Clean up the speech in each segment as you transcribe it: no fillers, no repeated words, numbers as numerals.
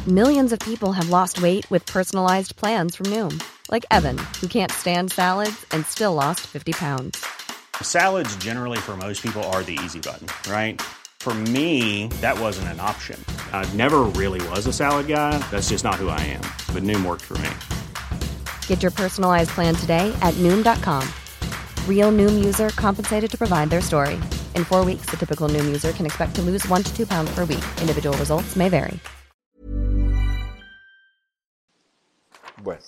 Millions of people have lost weight with personalized plans from Noom. Like Evan, who can't stand salads and still lost 50 pounds. Salads generally for most people are the easy button, right? For me, that wasn't an option. I never really was a salad guy. That's just not who I am. But Noom worked for me. Get your personalized plan today at Noom.com. Real Noom user compensated to provide their story. In 4 weeks, the typical Noom user can expect to lose 1 to 2 pounds per week. Individual results may vary. Bueno,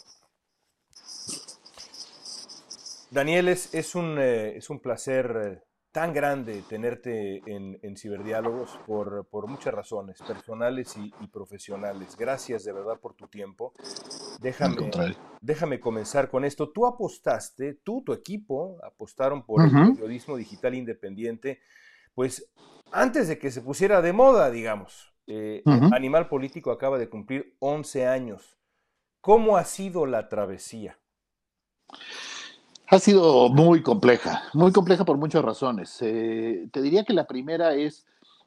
Daniel, es un placer tan grande tenerte en Ciberdiálogos por muchas razones, personales y profesionales. Gracias de verdad por tu tiempo. Al contrario. Déjame comenzar con esto. Tú apostaste, tu equipo apostaron por el periodismo digital independiente, pues antes de que se pusiera de moda, digamos. Animal Político acaba de cumplir 11 años. ¿Cómo ha sido la travesía? Ha sido muy compleja por muchas razones. Te diría que la primera es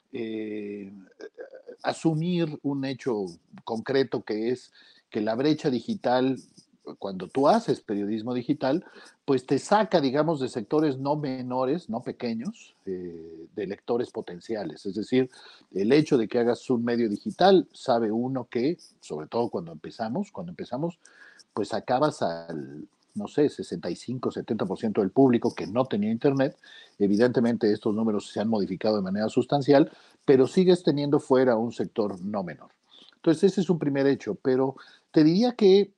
asumir un hecho concreto, que es que la brecha digital, cuando tú haces periodismo digital, pues te saca, digamos, de sectores no menores, no pequeños, de lectores potenciales. Es decir, el hecho de que hagas un medio digital, sabe uno que, sobre todo cuando empezamos, pues acabas al, no sé, 65-70% del público que no tenía internet. Evidentemente estos números se han modificado de manera sustancial, pero sigues teniendo fuera un sector no menor. Entonces ese es un primer hecho, pero te diría que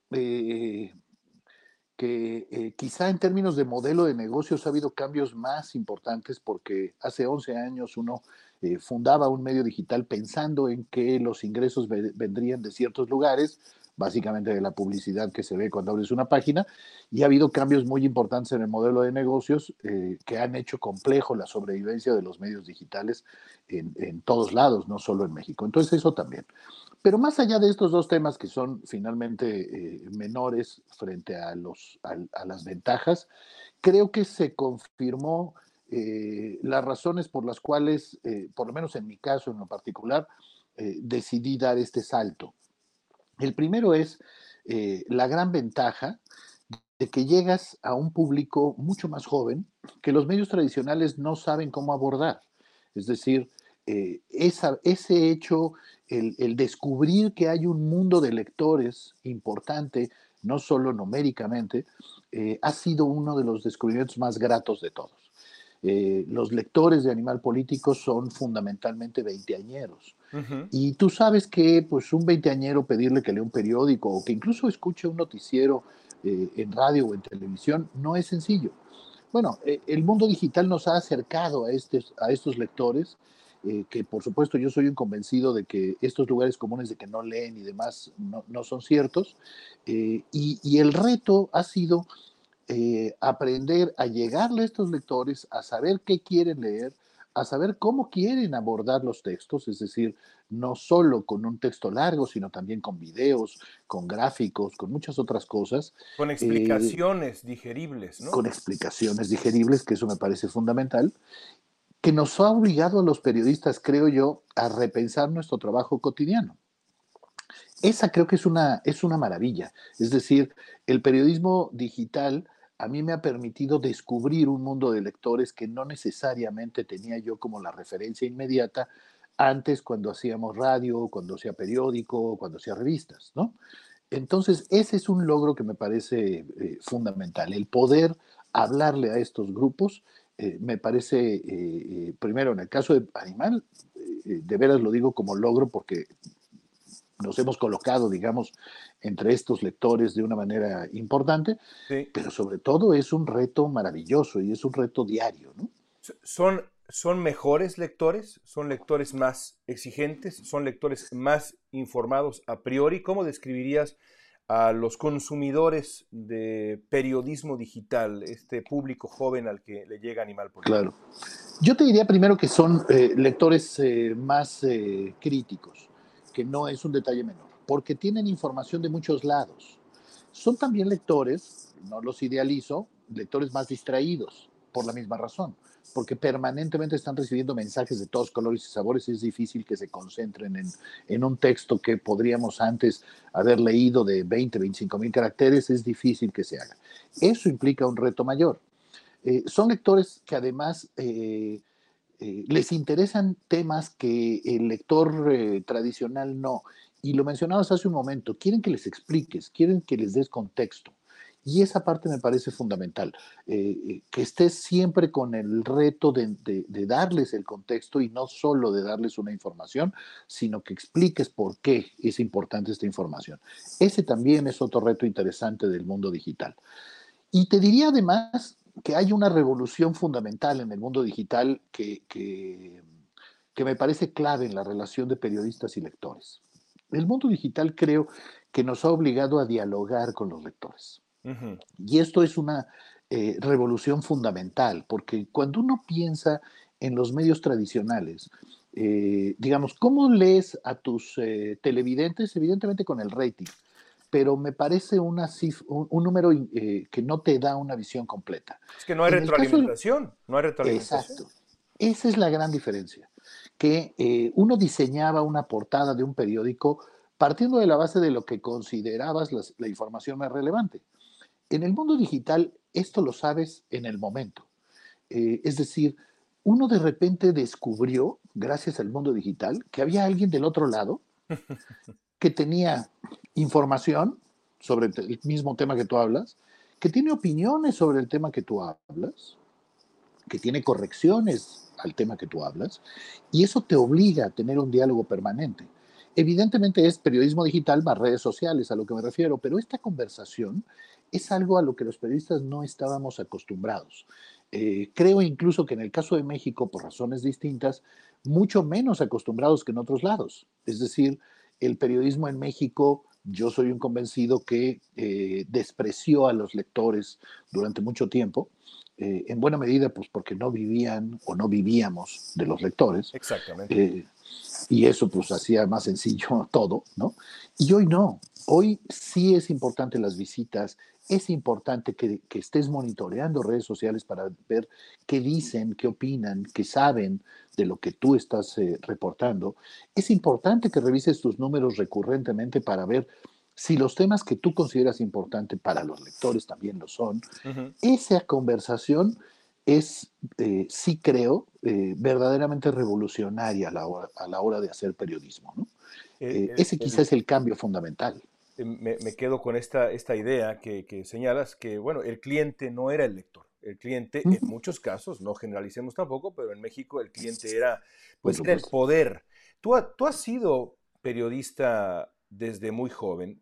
quizá en términos de modelo de negocios ha habido cambios más importantes, porque hace 11 años uno fundaba un medio digital pensando en que los ingresos vendrían de ciertos lugares, básicamente de la publicidad que se ve cuando abres una página, y ha habido cambios muy importantes en el modelo de negocios que han hecho complejo la sobrevivencia de los medios digitales en todos lados, no solo en México. Entonces eso también. Pero más allá de estos dos temas que son finalmente menores frente a las ventajas, creo que se confirmó las razones por las cuales, por lo menos en mi caso en lo particular, decidí dar este salto. El primero es la gran ventaja de que llegas a un público mucho más joven que los medios tradicionales no saben cómo abordar. Es decir, ese hecho, el descubrir que hay un mundo de lectores importante, no solo numéricamente, ha sido uno de los descubrimientos más gratos de todos. Los lectores de Animal Político son fundamentalmente veinteañeros. Y tú sabes que pues, un veinteañero pedirle que lea un periódico o que incluso escuche un noticiero en radio o en televisión no es sencillo. Bueno, el mundo digital nos ha acercado a estos lectores, que por supuesto yo soy un convencido de que estos lugares comunes de que no leen y demás no son ciertos. Y el reto ha sido aprender a llegarle a estos lectores, a saber qué quieren leer, a saber cómo quieren abordar los textos, es decir, no solo con un texto largo, sino también con videos, con gráficos, con muchas otras cosas. Con explicaciones digeribles, ¿no? Con explicaciones digeribles, que eso me parece fundamental, que nos ha obligado a los periodistas, creo yo, a repensar nuestro trabajo cotidiano. Esa creo que es una maravilla. Es decir, el periodismo digital a mí me ha permitido descubrir un mundo de lectores que no necesariamente tenía yo como la referencia inmediata antes, cuando hacíamos radio, cuando hacía periódico, cuando hacía revistas, ¿no? Entonces, ese es un logro que me parece fundamental, el poder hablarle a estos grupos. Me parece, primero, en el caso de Animal, de veras lo digo como logro porque nos hemos colocado, digamos, entre estos lectores de una manera importante, Sí. pero sobre todo es un reto maravilloso y es un reto diario, ¿no? ¿Son mejores lectores? ¿Son lectores más exigentes? ¿Son lectores más informados a priori? ¿Cómo describirías a los consumidores de periodismo digital, este público joven al que le llega Animal Político? Claro. Yo te diría primero que son lectores más críticos, que no es un detalle menor, porque tienen información de muchos lados. Son también lectores, no los idealizo, lectores más distraídos. por la misma razón, porque permanentemente están recibiendo mensajes de todos colores y sabores, es difícil que se concentren en un texto que podríamos antes haber leído de 20, 25 mil caracteres, es difícil que se haga. Eso implica un reto mayor. Son lectores que además les interesan temas que el lector tradicional no. Y lo mencionabas hace un momento, quieren que les expliques, quieren que les des contexto. Y esa parte me parece fundamental, que estés siempre con el reto de darles el contexto y no solo de darles una información, sino que expliques por qué es importante esta información. Ese también es otro reto interesante del mundo digital. Y te diría además que hay una revolución fundamental en el mundo digital que me parece clave en la relación de periodistas y lectores. El mundo digital creo que nos ha obligado a dialogar con los lectores. Ujú. Y esto es una revolución fundamental, porque cuando uno piensa en los medios tradicionales, digamos, ¿cómo lees a tus televidentes? Evidentemente con el rating, pero me parece un número que no te da una visión completa. Es que no hay En el caso del, retroalimentación, no hay retroalimentación. exacto, esa es la gran diferencia, que uno diseñaba una portada de un periódico partiendo de la base de lo que considerabas la información más relevante. En el mundo digital, esto lo sabes en el momento. Es decir, uno de repente descubrió, gracias al mundo digital, que había alguien del otro lado que tenía información sobre el mismo tema que tú hablas, que tiene opiniones sobre el tema que tú hablas, que tiene correcciones al tema que tú hablas, y eso te obliga a tener un diálogo permanente. Evidentemente es periodismo digital más redes sociales a lo que me refiero, pero esta conversación es algo a lo que los periodistas no estábamos acostumbrados. Creo incluso que en el caso de México, por razones distintas, mucho menos acostumbrados que en otros lados. Es decir, el periodismo en México, yo soy un convencido que despreció a los lectores durante mucho tiempo, en buena medida pues porque no vivían o no vivíamos de los lectores. Exactamente. Y eso pues hacía más sencillo todo, ¿no? Y hoy no, hoy sí es importante las visitas, es importante que estés monitoreando redes sociales para ver qué dicen, qué opinan, qué saben de lo que tú estás reportando. Es importante que revises tus números recurrentemente para ver si los temas que tú consideras importantes para los lectores también lo son. Ujú. Esa conversación es, sí creo, verdaderamente revolucionaria a la hora de hacer periodismo, ¿no? El, el- Ese quizás el- es el cambio fundamental. me quedo con esta idea que señalas, que bueno, el cliente no era el lector. El cliente, en muchos casos, no generalicemos tampoco, pero en México el cliente era, Por pues, era el supuesto. poder. Tú has sido periodista desde muy joven,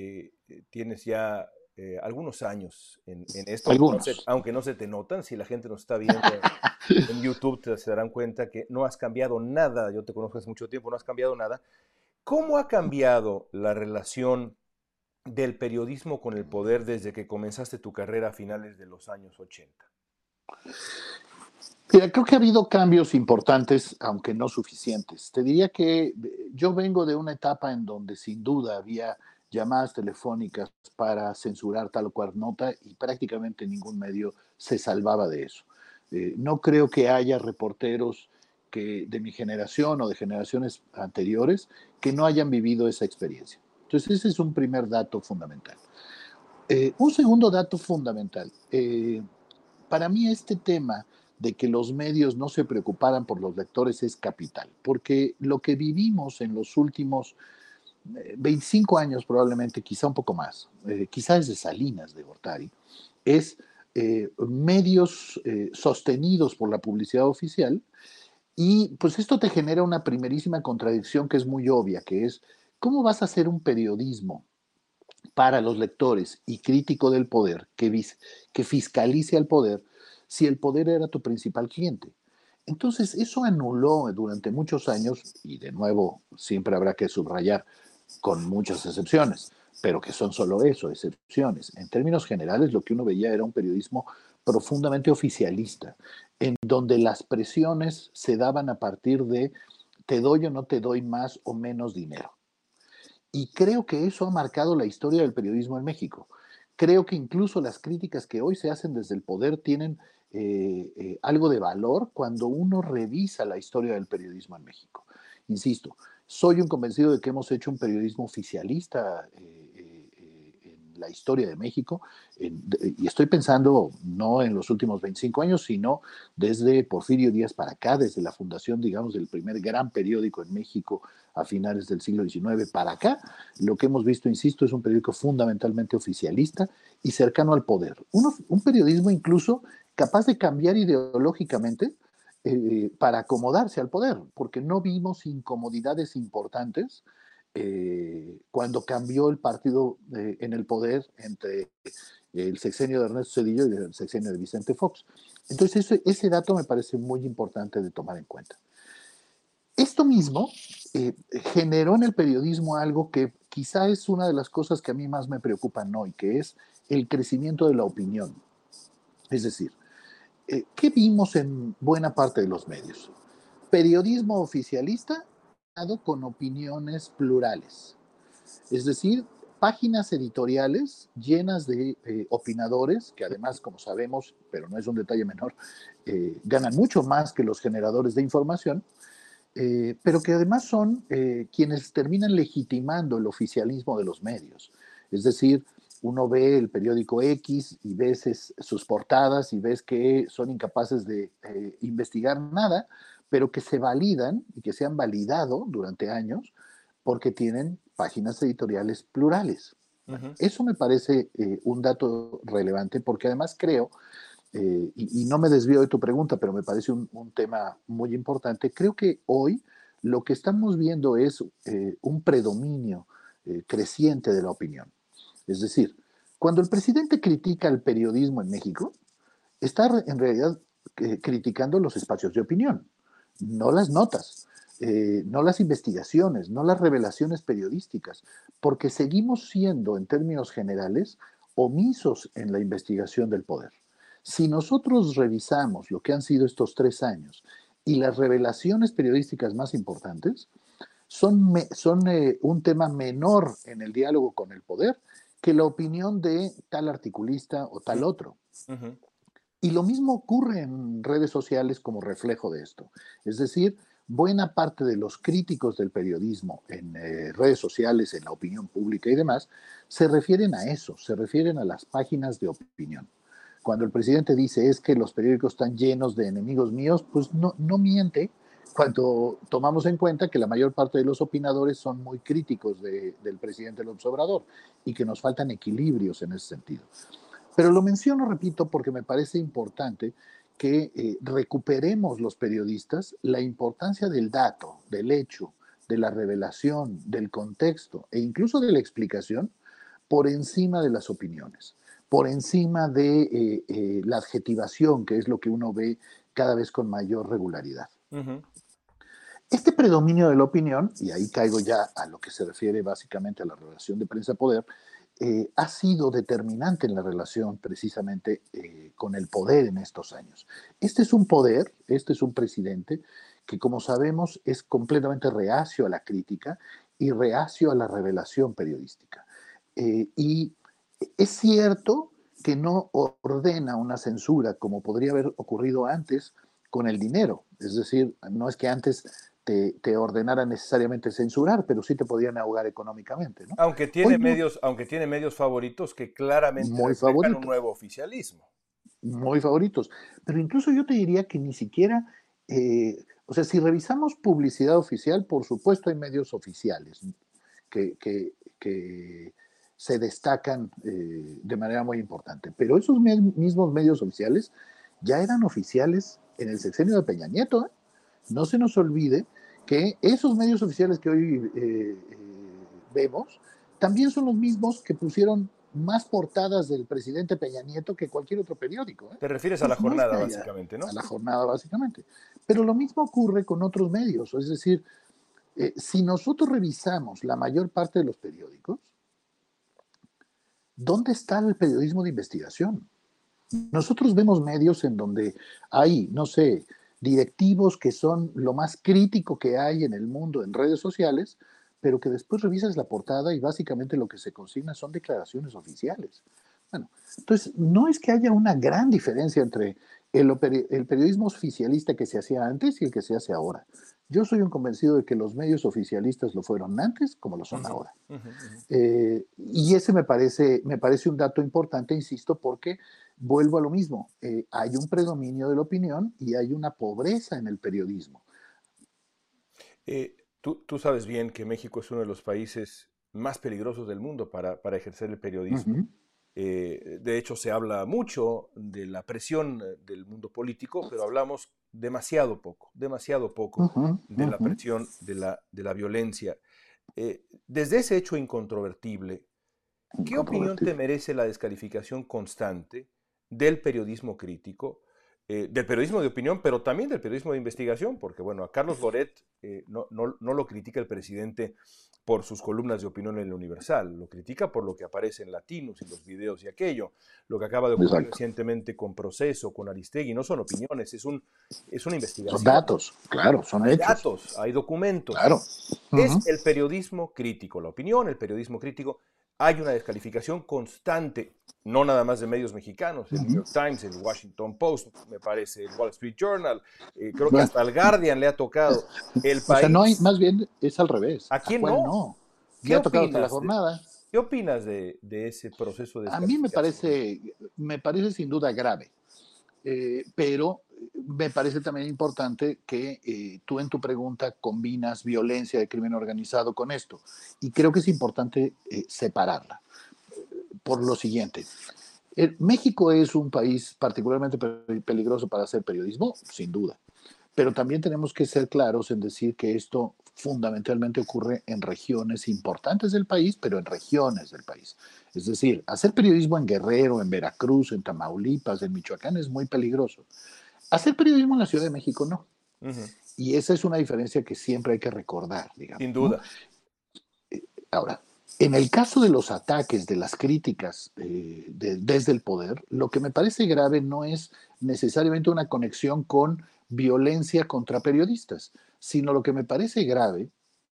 tienes ya algunos años en esto, Algunos. aunque no se te notan. Si la gente nos está viendo en YouTube, se darán cuenta que no has cambiado nada. Yo te conozco hace mucho tiempo, no has cambiado nada. ¿Cómo ha cambiado la relación del periodismo con el poder desde que comenzaste tu carrera a finales de los años 80? Mira, creo que ha habido cambios importantes, aunque no suficientes. Te diría que yo vengo de una etapa en donde sin duda había llamadas telefónicas para censurar tal o cual nota y prácticamente ningún medio se salvaba de eso. No creo que haya reporteros de mi generación o de generaciones anteriores que no hayan vivido esa experiencia. Entonces ese es un primer dato fundamental. Un segundo dato fundamental. Para mí este tema de que los medios no se preocuparan por los lectores es capital, porque lo que vivimos en los últimos 25 años probablemente, quizá un poco más, quizá desde Salinas de Gortari, es medios sostenidos por la publicidad oficial y pues esto te genera una primerísima contradicción que es muy obvia, que es ¿cómo vas a hacer un periodismo para los lectores y crítico del poder que fiscalice al poder si el poder era tu principal cliente? Entonces, eso anuló durante muchos años, y de nuevo siempre habrá que subrayar con muchas excepciones, pero que son solo eso, excepciones. En términos generales, lo que uno veía era un periodismo profundamente oficialista, en donde las presiones se daban a partir de te doy o no te doy más o menos dinero. Y creo que eso ha marcado la historia del periodismo en México. creo que incluso las críticas que hoy se hacen desde el poder tienen algo de valor cuando uno revisa la historia del periodismo en México. Insisto, soy un convencido de que hemos hecho un periodismo oficialista en la historia de México, y estoy pensando no en los últimos 25 años, sino desde Porfirio Díaz para acá, desde la fundación, digamos, del primer gran periódico en México a finales del siglo XIX para acá. Lo que hemos visto, insisto, es un periódico fundamentalmente oficialista y cercano al poder. Un periodismo incluso capaz de cambiar ideológicamente para acomodarse al poder, porque no vimos incomodidades importantes cuando cambió el partido en el poder entre el sexenio de Ernesto Zedillo y el sexenio de Vicente Fox. Entonces ese dato me parece muy importante de tomar en cuenta. Esto mismo generó en el periodismo algo que quizá es una de las cosas que a mí más me preocupan hoy, que es el crecimiento de la opinión. Es decir, ¿qué vimos en buena parte de los medios? Periodismo oficialista con opiniones plurales. Es decir, páginas editoriales llenas de opinadores, que además, como sabemos, pero no es un detalle menor, ganan mucho más que los generadores de información, pero que además son quienes terminan legitimando el oficialismo de los medios. Es decir, uno ve el periódico X y ves sus portadas y ves que son incapaces de investigar nada, pero que se validan y que se han validado durante años porque tienen páginas editoriales plurales. Uh-huh. Eso me parece un dato relevante porque además creo, y no me desvío de tu pregunta, pero me parece un tema muy importante, creo que hoy lo que estamos viendo es un predominio creciente de la opinión. Es decir, cuando el presidente critica el periodismo en México, está en realidad criticando los espacios de opinión, no las notas, no las investigaciones, no las revelaciones periodísticas, porque seguimos siendo, en términos generales, omisos en la investigación del poder. Si nosotros revisamos lo que han sido estos 3 años y las revelaciones periodísticas más importantes, son un tema menor en el diálogo con el poder que la opinión de tal articulista o tal otro. Uh-huh. Y lo mismo ocurre en redes sociales como reflejo de esto. Es decir, buena parte de los críticos del periodismo en redes sociales, en la opinión pública y demás, se refieren a eso, se refieren a las páginas de opinión. Cuando el presidente dice es que los periódicos están llenos de enemigos míos, pues no miente cuando tomamos en cuenta que la mayor parte de los opinadores son muy críticos del presidente López Obrador y que nos faltan equilibrios en ese sentido. Pero lo menciono, repito, porque me parece importante que recuperemos los periodistas la importancia del dato, del hecho, de la revelación, del contexto e incluso de la explicación por encima de las opiniones, por encima de la adjetivación, que es lo que uno ve cada vez con mayor regularidad. Uh-huh. Este predominio de la opinión, y ahí caigo ya a lo que se refiere básicamente a la relación de prensa-poder, ha sido determinante en la relación precisamente con el poder en estos años. Este es un poder, este es un presidente que, como sabemos, es completamente reacio a la crítica y reacio a la revelación periodística. Y es cierto que no ordena una censura como podría haber ocurrido antes con el dinero. Es decir, no es que antes te ordenara necesariamente censurar, pero sí te podían ahogar económicamente, ¿no? Aunque tiene medios favoritos que claramente muy reflejan favoritos, un nuevo oficialismo. Muy favoritos. Pero incluso yo te diría que ni siquiera, o sea, si revisamos publicidad oficial, por supuesto hay medios oficiales que se destacan de manera muy importante. Pero esos mismos medios oficiales ya eran oficiales en el sexenio de Peña Nieto, ¿eh? No se nos olvide que esos medios oficiales que hoy vemos también son los mismos que pusieron más portadas del presidente Peña Nieto que cualquier otro periódico. Te refieres a la jornada, básicamente, ¿no? A la jornada, básicamente. Pero lo mismo ocurre con otros medios. Es decir, si nosotros revisamos la mayor parte de los periódicos, ¿dónde está el periodismo de investigación? Nosotros vemos medios en donde hay, no sé, directivos que son lo más crítico que hay en el mundo en redes sociales, pero que después revisas la portada y básicamente lo que se consigna son declaraciones oficiales. Bueno, entonces no es que haya una gran diferencia entre el periodismo oficialista que se hacía antes y el que se hace ahora. Yo soy un convencido de que los medios oficialistas lo fueron antes como lo son ahora. Y ese me parece un dato importante, insisto, porque vuelvo a lo mismo. Hay un predominio de la opinión y hay una pobreza en el periodismo. Tú sabes bien que México es uno de los países más peligrosos del mundo para ejercer el periodismo. De hecho, se habla mucho de la presión del mundo político, pero hablamos demasiado poco de la presión de la violencia. Desde ese hecho incontrovertible, ¿qué opinión te merece la descalificación constante del periodismo crítico, del periodismo de opinión, pero también del periodismo de investigación? Porque, bueno, a Carlos Loret no lo critica el presidente por sus columnas de opinión en el Universal, lo critica por lo que aparece en Latinos y los videos y aquello, lo que acaba de ocurrir recientemente con Proceso, con Aristegui, no son opiniones, es una investigación. Son datos, claro, son hechos. Hay datos, hay documentos. Claro. Es el periodismo crítico, la opinión, el periodismo crítico. Hay una descalificación constante, no nada más de medios mexicanos, el New York Times, el Washington Post, me parece, el Wall Street Journal, creo que hasta el Guardian le ha tocado. El país, o sea, no hay, más bien es al revés. ¿A quién no? ¿Qué ha tocado hasta la jornada? ¿Qué opinas de ese proceso de descalificación? A mí me parece sin duda grave, pero me parece también importante que tú en tu pregunta combinas violencia de crimen organizado con esto. Y creo que es importante separarla. Por lo siguiente, México es un país particularmente peligroso para hacer periodismo, sin duda. Pero también tenemos que ser claros en decir que esto fundamentalmente ocurre en regiones importantes del país, pero en regiones del país. Es decir, hacer periodismo en Guerrero, en Veracruz, en Tamaulipas, en Michoacán es muy peligroso. Hacer periodismo en la Ciudad de México no. Y esa es una diferencia que siempre hay que recordar, digamos. Sin duda. ¿No? Ahora, en el caso de los ataques, de las críticas desde el poder, lo que me parece grave no es necesariamente una conexión con violencia contra periodistas, sino lo que me parece grave,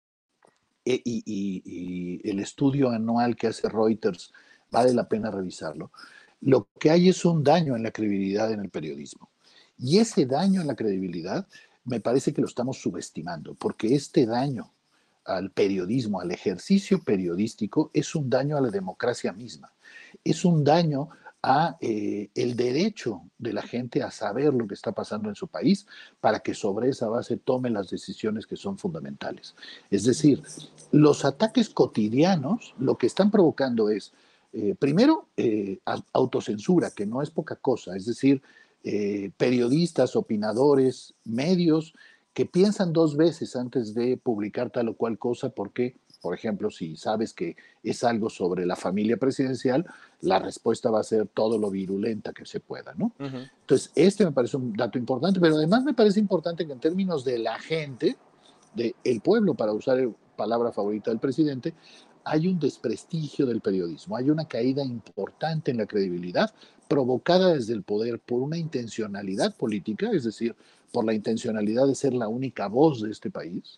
y el estudio anual que hace Reuters, vale la pena revisarlo, lo que hay es un daño en la credibilidad en el periodismo. Y ese daño en la credibilidad me parece que lo estamos subestimando, porque este daño al periodismo, al ejercicio periodístico, es un daño a la democracia misma. Es un daño a el derecho de la gente a saber lo que está pasando en su país para que sobre esa base tome las decisiones que son fundamentales. Es decir, los ataques cotidianos lo que están provocando es, primero, autocensura, que no es poca cosa, es decir, periodistas, opinadores, medios que piensan dos veces antes de publicar tal o cual cosa porque, por ejemplo, si sabes que es algo sobre la familia presidencial, la respuesta va a ser todo lo virulenta que se pueda, ¿no? Entonces, este me parece un dato importante, pero además me parece importante que en términos de la gente, del pueblo, para usar la palabra favorita del presidente, hay un desprestigio del periodismo, hay una caída importante en la credibilidad provocada desde el poder por una intencionalidad política, es decir, por la intencionalidad de ser la única voz de este país.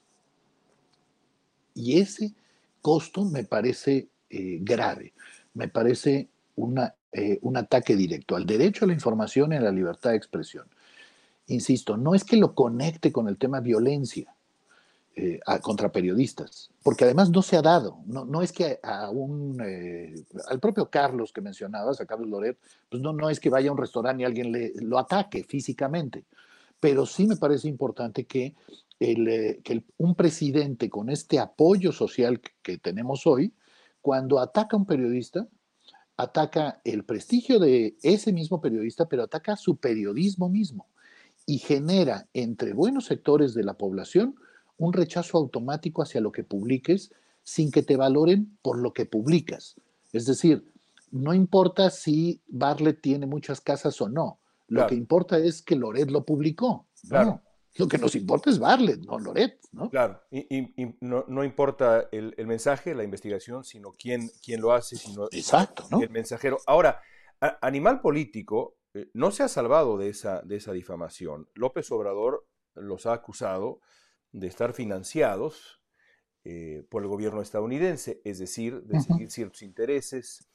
Y ese costo me parece grave, me parece un ataque directo al derecho a la información y a la libertad de expresión. Insisto, no es que lo conecte con el tema violencia contra periodistas, porque además no se ha dado, no es que al propio Carlos que mencionabas, a Carlos Loret, pues no es que vaya a un restaurante y alguien lo ataque físicamente, pero sí me parece importante que un presidente con este apoyo social que tenemos hoy, cuando ataca a un periodista, ataca el prestigio de ese mismo periodista, pero ataca su periodismo mismo y genera entre buenos sectores de la población un rechazo automático hacia lo que publiques sin que te valoren por lo que publicas. Es decir, no importa si Bartlett tiene muchas casas o no, lo que importa es que Loret lo publicó. Claro. No, lo que nos importa es Bartlett, no Loret, ¿no? Claro, y no importa el mensaje, la investigación, sino quién lo hace, sino exacto, ¿no? El mensajero. Ahora, Animal Político no se ha salvado de esa difamación. López Obrador los ha acusado de estar financiados por el gobierno estadounidense, es decir, de seguir ciertos intereses.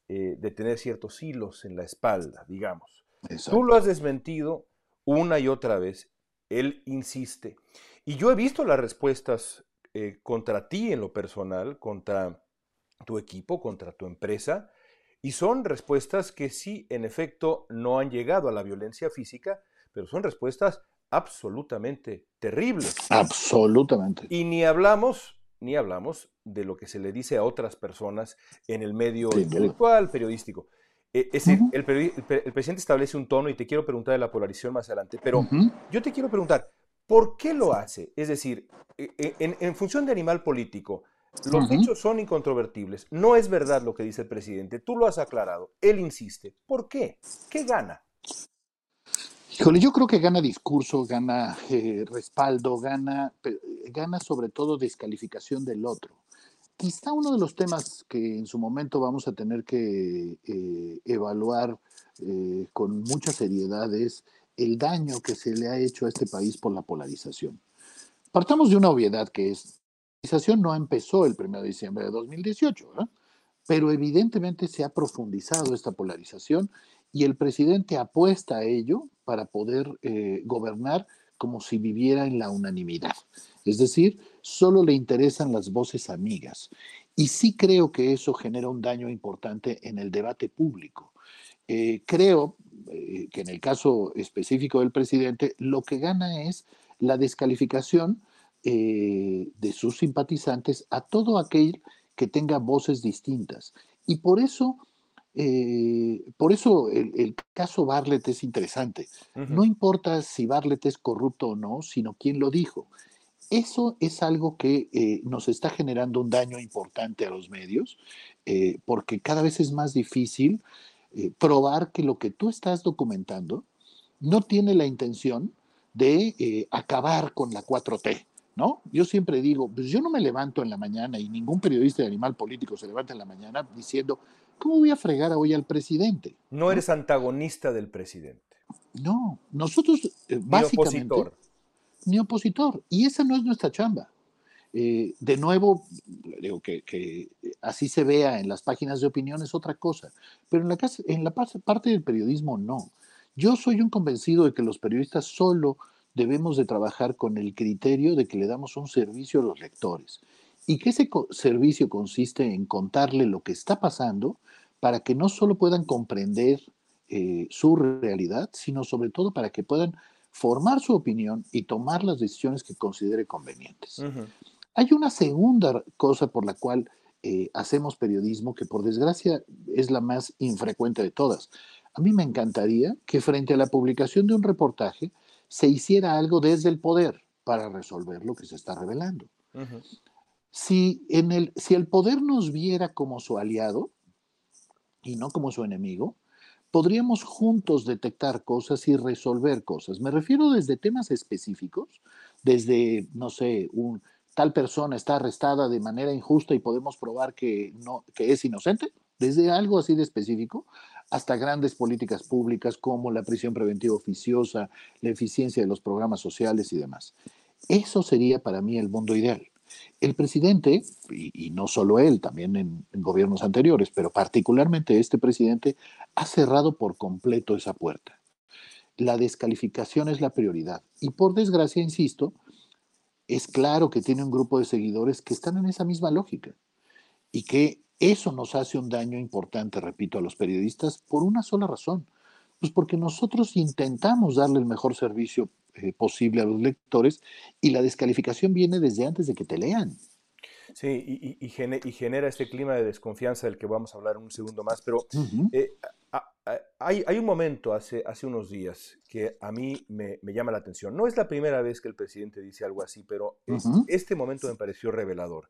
de tener ciertos hilos en la espalda, digamos. Exacto. Tú lo has desmentido una y otra vez, él insiste. Y yo he visto las respuestas contra ti en lo personal, contra tu equipo, contra tu empresa, y son respuestas que sí, en efecto, no han llegado a la violencia física, pero son respuestas absolutamente terribles. Absolutamente. Y ni hablamos de lo que se le dice a otras personas en el medio intelectual, periodístico. Es decir, el presidente establece un tono y te quiero preguntar de la polarización más adelante, pero yo te quiero preguntar, ¿por qué lo hace? Es decir, en función de animal político, los hechos son incontrovertibles. No es verdad lo que dice el presidente. Tú lo has aclarado. Él insiste. ¿Por qué? ¿Qué gana? Híjole, yo creo que gana discurso, gana respaldo, gana sobre todo descalificación del otro. Quizá uno de los temas que en su momento vamos a tener que evaluar con mucha seriedad es el daño que se le ha hecho a este país por la polarización. Partamos de una obviedad que es, la polarización no empezó el 1 de diciembre de 2018, ¿eh? Pero evidentemente se ha profundizado esta polarización y el presidente apuesta a ello para poder gobernar como si viviera en la unanimidad. Es decir, solo le interesan las voces amigas. Y sí creo que eso genera un daño importante en el debate público. Creo que en el caso específico del presidente, lo que gana es la descalificación de sus simpatizantes a todo aquel que tenga voces distintas. Y por eso el caso Bartlett es interesante. No importa si Bartlett es corrupto o no, sino quién lo dijo. Eso es algo que nos está generando un daño importante a los medios, porque cada vez es más difícil probar que lo que tú estás documentando no tiene la intención de acabar con la 4T, ¿no? Yo siempre digo, pues yo no me levanto en la mañana y ningún periodista de Animal Político se levanta en la mañana diciendo, ¿cómo voy a fregar hoy al presidente? No eres antagonista del presidente. No, nosotros básicamente... Opositor. Ni opositor. Y esa no es nuestra chamba. De nuevo, digo que así se vea en las páginas de opinión es otra cosa, pero en la parte del periodismo no. Yo soy un convencido de que los periodistas solo debemos de trabajar con el criterio de que le damos un servicio a los lectores y que ese servicio consiste en contarle lo que está pasando para que no solo puedan comprender su realidad, sino sobre todo para que puedan formar su opinión y tomar las decisiones que considere convenientes. Hay una segunda cosa por la cual hacemos periodismo que por desgracia es la más infrecuente de todas. A mí me encantaría que frente a la publicación de un reportaje se hiciera algo desde el poder para resolver lo que se está revelando. Si el poder nos viera como su aliado y no como su enemigo, podríamos juntos detectar cosas y resolver cosas. Me refiero desde temas específicos, desde, no sé, tal persona está arrestada de manera injusta y podemos probar que es inocente, desde algo así de específico, hasta grandes políticas públicas como la prisión preventiva oficiosa, la eficiencia de los programas sociales y demás. Eso sería para mí el mundo ideal. El presidente, y no solo él, también en gobiernos anteriores, pero particularmente este presidente, ha cerrado por completo esa puerta. La descalificación es la prioridad. Y por desgracia, insisto, es claro que tiene un grupo de seguidores que están en esa misma lógica y que eso nos hace un daño importante, repito, a los periodistas por una sola razón. Pues porque nosotros intentamos darle el mejor servicio posible a los lectores y la descalificación viene desde antes de que te lean. Sí, y genera este clima de desconfianza del que vamos a hablar en un segundo más, pero hay un momento hace unos días que a mí me llama la atención. No es la primera vez que el presidente dice algo así, pero este momento me pareció revelador.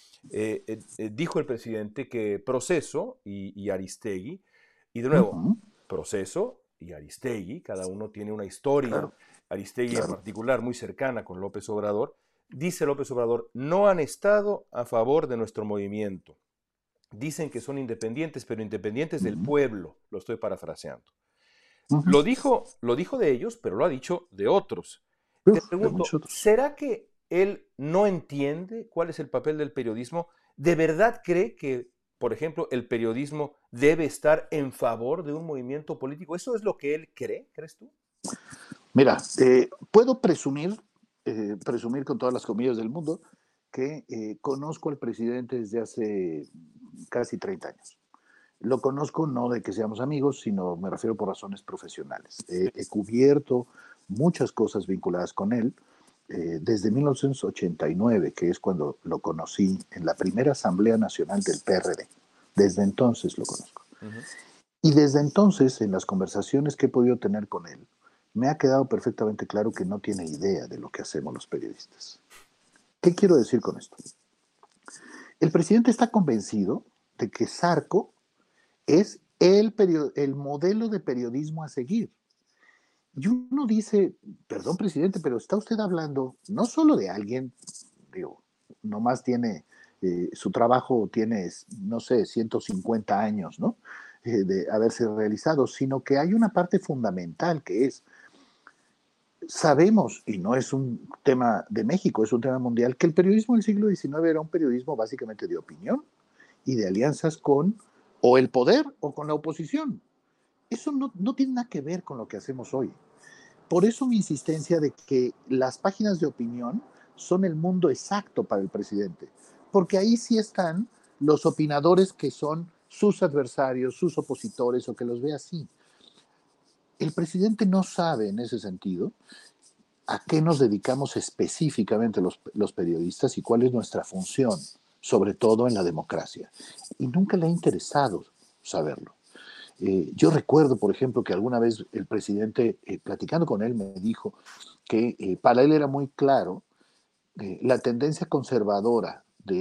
Dijo el presidente que Proceso y Aristegui, y de nuevo, Proceso y Aristegui, cada uno tiene una historia, claro. Aristegui en particular muy cercana con López Obrador. Dice López Obrador, no han estado a favor de nuestro movimiento. Dicen que son independientes, pero independientes del pueblo. Lo estoy parafraseando. Lo dijo de ellos, pero lo ha dicho de otros. Te pregunto, ¿será que él no entiende cuál es el papel del periodismo? ¿De verdad cree que, por ejemplo, el periodismo debe estar en favor de un movimiento político. ¿Eso es lo que él cree, crees tú? Mira, puedo presumir con todas las comillas del mundo, que conozco al presidente desde hace casi 30 años. Lo conozco no de que seamos amigos, sino me refiero por razones profesionales. He cubierto muchas cosas vinculadas con él desde 1989, que es cuando lo conocí en la primera Asamblea Nacional del PRD. Desde entonces lo conozco. Uh-huh. Y desde entonces, en las conversaciones que he podido tener con él, me ha quedado perfectamente claro que no tiene idea de lo que hacemos los periodistas. ¿Qué quiero decir con esto? El presidente está convencido de que Zarco es el modelo de periodismo a seguir. Y uno dice, perdón, presidente, pero está usted hablando no solo de alguien, digo, nomás tiene, su trabajo tiene, no sé, 150 años, ¿no? De haberse realizado, sino que hay una parte fundamental que es, sabemos, y no es un tema de México, es un tema mundial, que el periodismo del siglo XIX era un periodismo básicamente de opinión y de alianzas con o el poder o con la oposición. Eso no tiene nada que ver con lo que hacemos hoy. Por eso mi insistencia de que las páginas de opinión son el mundo exacto para el presidente, porque ahí sí están los opinadores que son sus adversarios, sus opositores, o que los ve así. El presidente no sabe en ese sentido a qué nos dedicamos específicamente los periodistas y cuál es nuestra función, sobre todo en la democracia. Y nunca le ha interesado saberlo. Yo recuerdo, por ejemplo, que alguna vez el presidente, platicando con él, me dijo que para él era muy claro la tendencia conservadora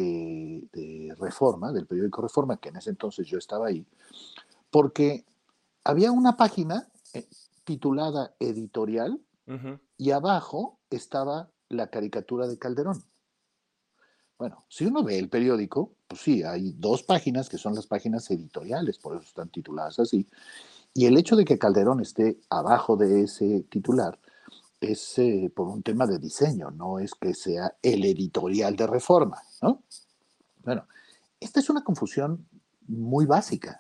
de Reforma, del periódico Reforma, que en ese entonces yo estaba ahí, porque había una página titulada Editorial, uh-huh, y abajo estaba la caricatura de Calderón. Bueno, si uno ve el periódico, pues sí, hay dos páginas que son las páginas editoriales, por eso están tituladas así, y el hecho de que Calderón esté abajo de ese titular es por un tema de diseño, no es que sea el editorial de Reforma, ¿no? Bueno, esta es una confusión muy básica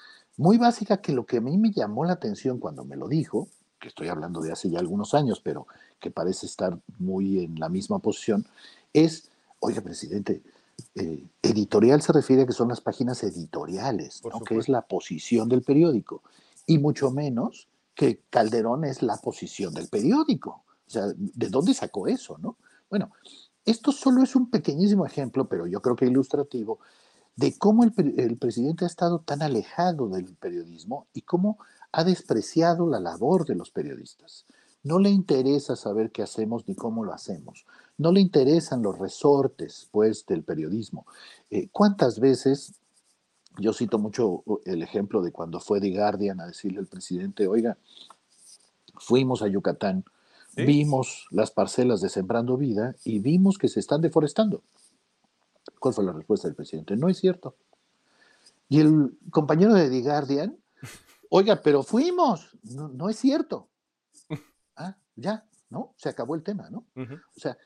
que lo que a mí me llamó la atención cuando me lo dijo, que estoy hablando de hace ya algunos años, pero que parece estar muy en la misma posición, es, oiga, presidente, editorial se refiere a que son las páginas editoriales, ¿no? Que es la posición del periódico, y mucho menos que Calderón es la posición del periódico. O sea, ¿de dónde sacó eso, no? Bueno, esto solo es un pequeñísimo ejemplo, pero yo creo que ilustrativo, de cómo el presidente ha estado tan alejado del periodismo y cómo ha despreciado la labor de los periodistas. No le interesa saber qué hacemos ni cómo lo hacemos. No le interesan los resortes, pues, del periodismo. ¿Cuántas veces, yo cito mucho el ejemplo de cuando fue The Guardian a decirle al presidente, oiga, fuimos a Yucatán, ¿sí? Vimos las parcelas de Sembrando Vida y vimos que se están deforestando. ¿Cuál fue la respuesta del presidente? No es cierto. Y el compañero de The Guardian, oiga, pero fuimos. No es cierto. Ah, ya, ¿no? Se acabó el tema, ¿no? Uh-huh. O sea,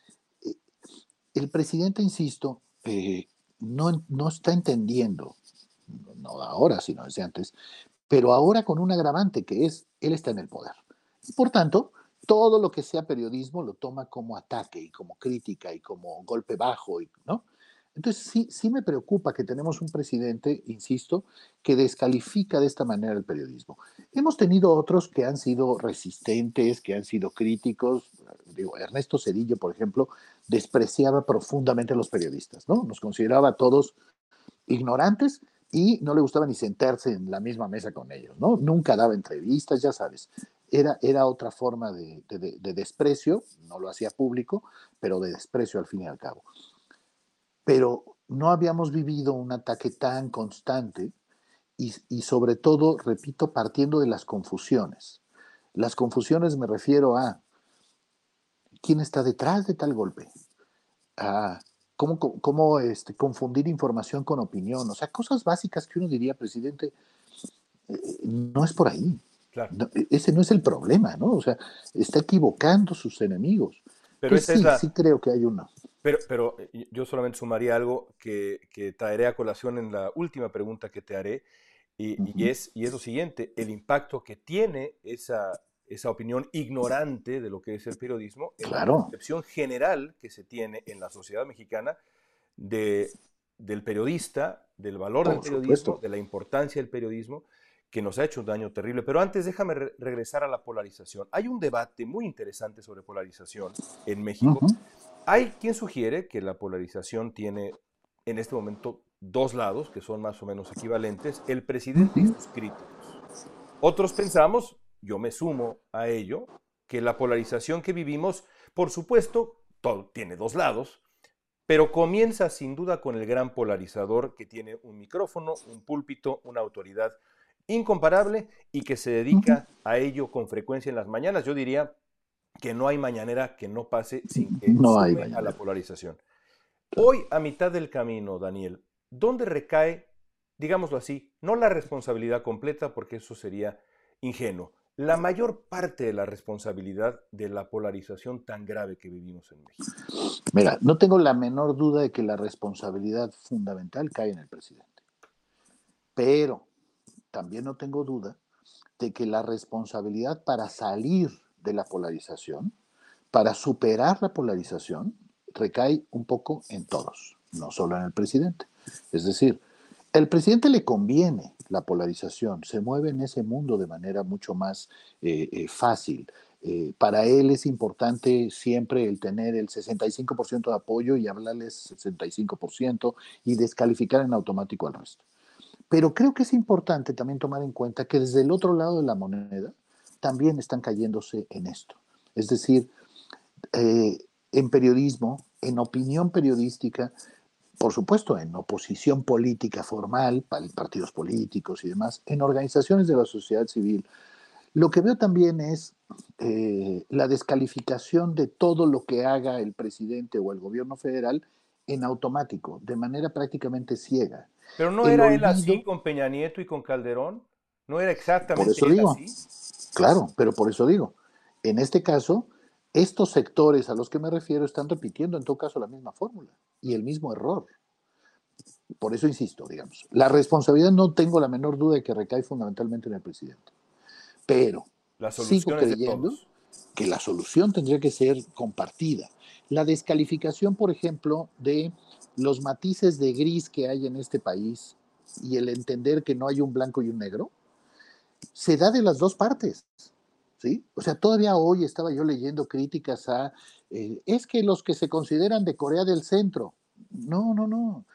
el presidente, insisto, no está entendiendo, no ahora, sino desde antes, pero ahora con un agravante que es, él está en el poder. Y por tanto, todo lo que sea periodismo lo toma como ataque y como crítica y como golpe bajo, ¿no? Entonces sí me preocupa que tenemos un presidente, insisto, que descalifica de esta manera el periodismo. Hemos tenido otros que han sido resistentes, que han sido críticos. Digo, Ernesto Zedillo, por ejemplo, despreciaba profundamente a los periodistas, ¿no? Nos consideraba a todos ignorantes y no le gustaba ni sentarse en la misma mesa con ellos, ¿no? Nunca daba entrevistas, ya sabes. Era otra forma de desprecio, no lo hacía público, pero de desprecio al fin y al cabo. Pero no habíamos vivido un ataque tan constante y sobre todo, repito, partiendo de las confusiones. Las confusiones me refiero a quién está detrás de tal golpe, a cómo confundir información con opinión, o sea, cosas básicas que uno diría, presidente, no es por ahí. Claro. No, ese no es el problema, ¿no? O sea, está equivocando sus enemigos. Pero sí creo que hay uno. Pero yo solamente sumaría algo que traeré a colación en la última pregunta que te haré, Y es lo siguiente, el impacto que tiene esa opinión ignorante de lo que es el periodismo en la Claro, percepción general que se tiene en la sociedad mexicana de, del periodista, del valor del por periodismo, supuesto. de la importancia del periodismo, que nos ha hecho un daño terrible. Pero antes déjame regresar a la polarización. Hay un debate muy interesante sobre polarización en México. Ujú, Hay quien sugiere que la polarización tiene en este momento dos lados, que son más o menos equivalentes, el presidente y ujú. sus críticos. Otros pensamos, yo me sumo a ello, que la polarización que vivimos, por supuesto, todo tiene dos lados, pero comienza sin duda con el gran polarizador que tiene un micrófono, un púlpito, una autoridad incomparable y que se dedica a ello con frecuencia en las mañanas. Yo diría que no hay mañanera que no pase sin que No hay sume a la mañana. polarización. Claro. Hoy, a mitad del camino, Daniel, ¿dónde recae, digámoslo así, no la responsabilidad completa, porque eso sería ingenuo, la mayor parte de la responsabilidad de la polarización tan grave que vivimos en México? Mira, no tengo la menor duda de que la responsabilidad fundamental cae en el presidente, pero también no tengo duda de que la responsabilidad para salir de la polarización, para superar la polarización, recae un poco en todos, no solo en el presidente. Es decir, al presidente le conviene la polarización, se mueve en ese mundo de manera mucho más fácil. Para él es importante siempre el tener el 65% de apoyo y hablarles 65% y descalificar en automático al resto. Pero creo que es importante también tomar en cuenta que desde el otro lado de la moneda también están cayéndose en esto. Es decir, eh, en periodismo, en opinión periodística, por supuesto, en oposición política formal, partidos políticos y demás, en organizaciones de la sociedad civil. Lo que veo también es la descalificación de todo lo que haga el presidente o el gobierno federal en automático, de manera prácticamente ciega. Pero ¿no El era él así olvido, con Peña Nieto y con Calderón? ¿No era por exactamente eso él digo, así? claro, pero por eso digo, en este caso, estos sectores a los que me refiero están repitiendo en todo caso la misma fórmula y el mismo error. Por eso insisto, digamos, la responsabilidad no tengo la menor duda de que recae fundamentalmente en el presidente, pero La sigo solución es de creyendo todos. que la solución tendría que ser compartida. La descalificación, por ejemplo, de los matices de gris que hay en este país y el entender que no hay un blanco y un negro, se da de las dos partes. ¿Sí? O sea, todavía hoy estaba yo leyendo críticas a, es que los que se consideran de Corea del Centro, no, no, no.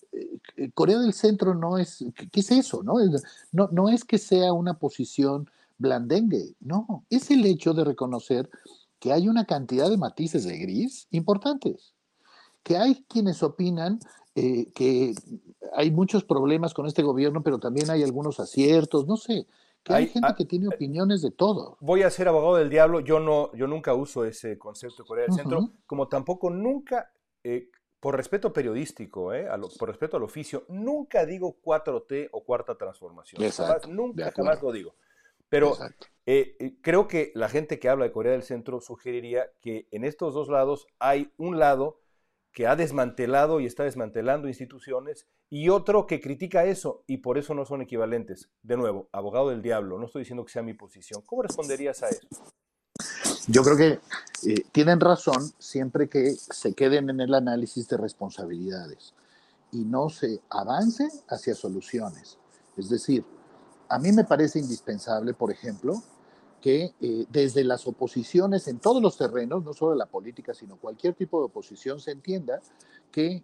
Corea del Centro no es, ¿qué es eso? No? No, no es que sea una posición blandengue, no, es el hecho de reconocer que hay una cantidad de matices de gris importantes, que hay quienes opinan que hay muchos problemas con este gobierno, pero también hay algunos aciertos, no sé, que hay Hay, gente que tiene opiniones de todo. voy a ser abogado del diablo, yo nunca uso ese concepto de Corea del Uh Centro, -huh. como tampoco nunca, por respeto periodístico, por respeto al oficio, nunca digo 4T o cuarta transformación. Jamás, Exacto, de nunca, jamás acuerdo, lo digo. Pero exacto. creo que la gente que habla de Corea del Centro sugeriría que en estos dos lados hay un lado que ha desmantelado y está desmantelando instituciones y otro que critica eso y por eso no son equivalentes. De nuevo, abogado del diablo, no estoy diciendo que sea mi posición. ¿Cómo responderías a eso? Yo creo que tienen razón siempre que se queden en el análisis de responsabilidades y no se avance hacia soluciones. Es decir, a mí me parece indispensable, por ejemplo, que desde las oposiciones en todos los terrenos, no solo la política, sino cualquier tipo de oposición, se entienda que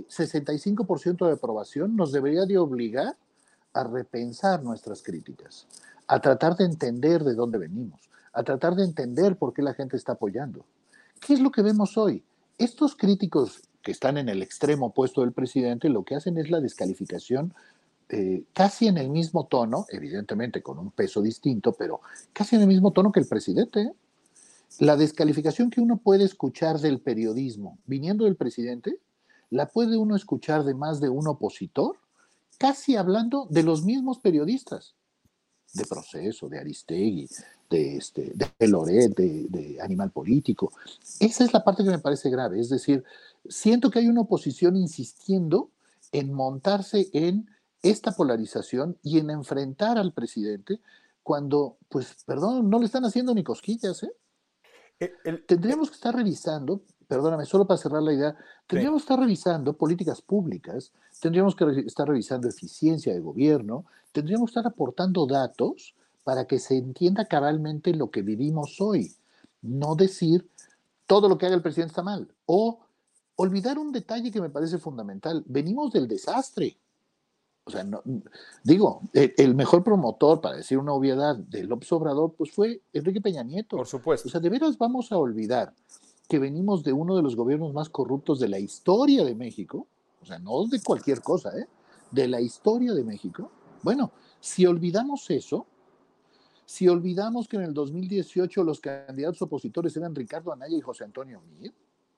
65% de aprobación nos debería de obligar a repensar nuestras críticas, a tratar de entender de dónde venimos, a tratar de entender por qué la gente está apoyando. ¿Qué es lo que vemos hoy? Estos críticos que están en el extremo opuesto del presidente lo que hacen es la descalificación casi en el mismo tono, evidentemente con un peso distinto, pero casi en el mismo tono que el presidente. ¿Eh? La descalificación que uno puede escuchar del periodismo viniendo del presidente, la puede uno escuchar de más de un opositor, casi hablando de los mismos periodistas, de Proceso, de Aristegui, de Loret, de Animal Político. Esa es la parte que me parece grave, es decir, siento que hay una oposición insistiendo en montarse en esta polarización y en enfrentar al presidente cuando, pues, perdón, no le están haciendo ni cosquillas, ¿eh? Tendríamos que estar revisando, perdóname, solo para cerrar la idea, tendríamos que estar revisando políticas públicas, tendríamos que estar revisando eficiencia de gobierno, tendríamos que estar aportando datos para que se entienda cabalmente lo que vivimos hoy. No decir todo lo que haga el presidente está mal. O olvidar un detalle que me parece fundamental. Venimos del desastre. O sea, no, digo, el mejor promotor, para decir una obviedad, de López Obrador, pues fue Enrique Peña Nieto. Por supuesto. O sea, de veras vamos a olvidar que venimos de uno de los gobiernos más corruptos de la historia de México. O sea, no de cualquier cosa, de la historia de México. Bueno, si olvidamos eso, si olvidamos que en el 2018 los candidatos opositores eran Ricardo Anaya y José Antonio Meade,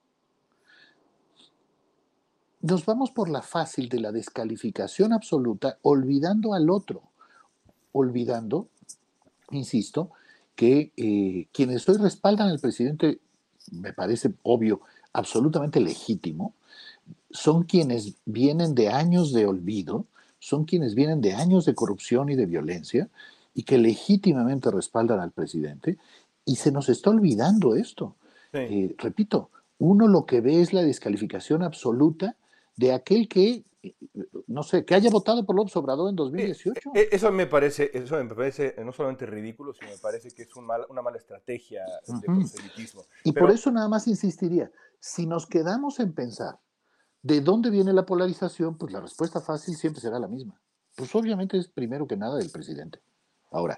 nos vamos por la fácil de la descalificación absoluta, olvidando al otro, olvidando, insisto, que quienes hoy respaldan al presidente, me parece obvio, absolutamente legítimo, son quienes vienen de años de olvido, son quienes vienen de años de corrupción y de violencia, y que legítimamente respaldan al presidente, y se nos está olvidando esto. Sí. Repito, uno lo que ve es la descalificación absoluta de aquel que, no sé, que haya votado por López Obrador en 2018. Eso me parece no solamente ridículo, sino me parece que es una mala estrategia de proselitismo. Y por eso nada más insistiría, si nos quedamos en pensar de dónde viene la polarización, pues la respuesta fácil siempre será la misma. Pues obviamente es primero que nada del presidente. Ahora,